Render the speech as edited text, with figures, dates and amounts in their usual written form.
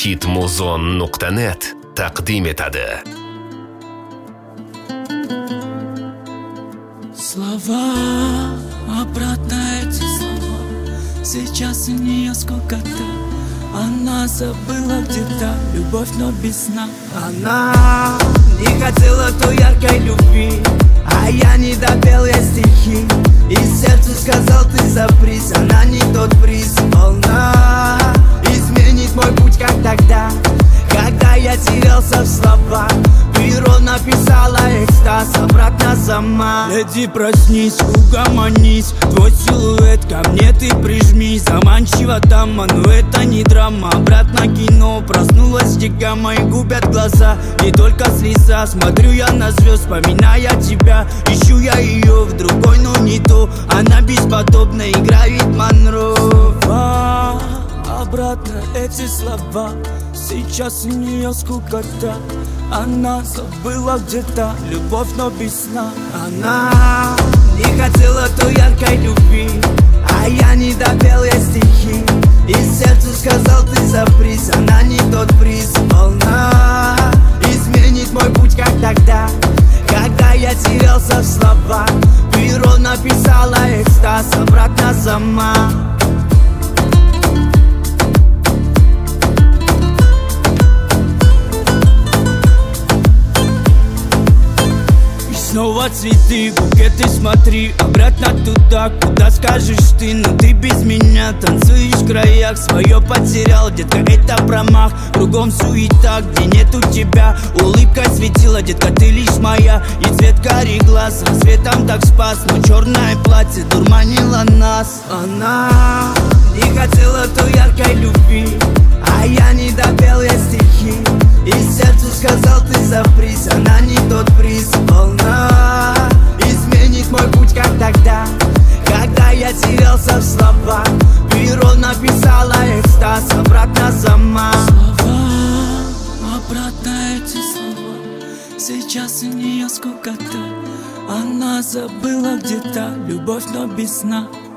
hitmuzon.net taqdim etadi. Слова, обратно эти слова. Сейчас у нее сколько-то. Она забыла где-то любовь, но без сна. Она не хотела той яркой любви, а я не допел ей стихи. И сердцу сказал: ты запрись, она не тот приз. Волна изменит мой путь, как тогда, когда я терялся в словах. Перо написала экстаз, обратно сама. Леди, проснись, угомонись, твой силуэт ко мне ты прижмись. Заманчиво дама, но это не драма. Обратно кино, проснулась дига, мои губят глаза. Не только слеза, смотрю я на звезд, вспоминая тебя. Ищу я ее в другой, но не то. Она бесподобна, играет Монро. Обратно эти слова. Сейчас у нее скукота. Она забыла где-то любовь, но без сна. Она не хотела той яркой любви, а я не допел ей стихи. И сердцу сказал: ты запрись, она не тот приз. Волна изменит мой путь, как тогда, когда я терялся в словах. Перо написала экстаз, обратно сама. Снова цветы, букеты, смотри обратно туда, куда скажешь ты. Но ты без меня танцуешь в краях, свое потерял, детка, это промах. Кругом суета, где нету тебя. Улыбка светила, детка, ты лишь моя. И цвет карих глаз рассветом так спас, но черное платье дурманило нас. Она не хотела той яркой любви, а я не допел ей стихи. И сердцу сказал: ты запрись, она не тот приз. Волна изменит мой путь, как тогда, когда я терялся в словах. Перо написала экстаз, обратно сама. Слова, обратно эти слова. Сейчас у нее скукота. Она забыла где-то любовь, но без сна.